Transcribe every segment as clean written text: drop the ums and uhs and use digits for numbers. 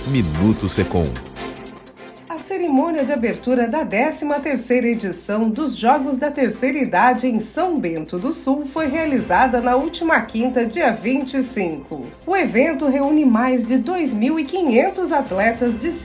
Minuto Secom. A cerimônia de abertura da 13ª edição dos Jogos da Terceira Idade em São Bento do Sul foi realizada na última quinta, dia 25. O evento reúne mais de 2.500 atletas de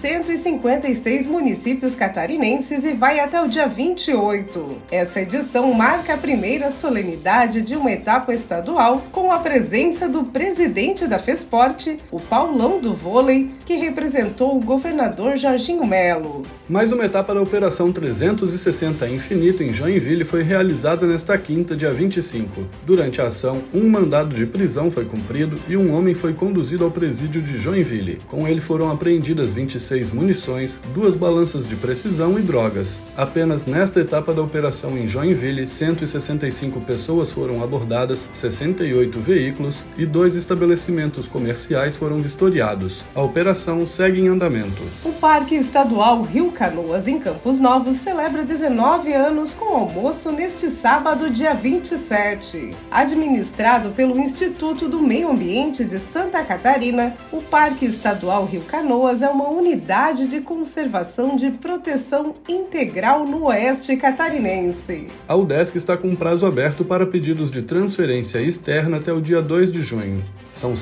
156 municípios catarinenses e vai até o dia 28. Essa edição marca a primeira solenidade de uma etapa estadual com a presença do presidente da FESPORT, o Paulão do Vôlei, que representou o governador Jorginho Melo. Mais uma etapa da Operação 360 Infinito em Joinville foi realizada nesta quinta, dia 25. Durante a ação, um mandado de prisão foi cumprido e um homem foi conduzido ao presídio de Joinville. Com ele foram apreendidas 26 munições, 2 balanças de precisão e drogas. Apenas nesta etapa da operação em Joinville, 165 pessoas foram abordadas, 68 veículos e 2 estabelecimentos comerciais foram vistoriados. A operação segue em andamento. O Parque Estadual Rio Canoas, em Campos Novos, celebra 19 anos com almoço neste sábado, dia 27. Administrado pelo Instituto do Meio Ambiente de Santa Catarina, o Parque Estadual Rio Canoas é uma unidade de conservação de proteção integral no oeste catarinense. A UDESC está com prazo aberto para pedidos de transferência externa até o dia 2 de junho. São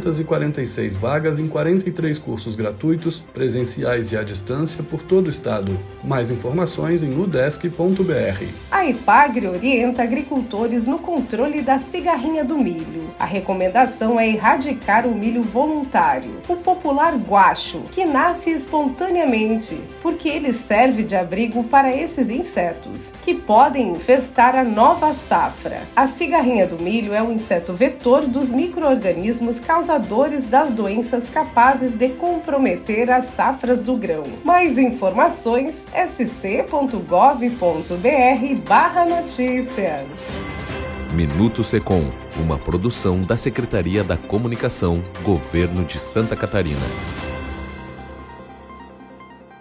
646 vagas em 43 cursos gratuitos, presenciais e à distância por todo o estado. Mais informações em udesc.br. A Epagre orienta agricultores no controle da cigarrinha do milho. A recomendação é erradicar o milho voluntário, o popular guacho, que nasce espontaneamente, porque ele serve de abrigo para esses insetos, que podem infestar a nova safra. A cigarrinha do milho é um inseto vetor dos micro-organismos causadores das doenças capazes de comprometer as safras do grão. Mais informações, sc.gov.br/notícias. Minuto Secom, uma produção da Secretaria da Comunicação, Governo de Santa Catarina.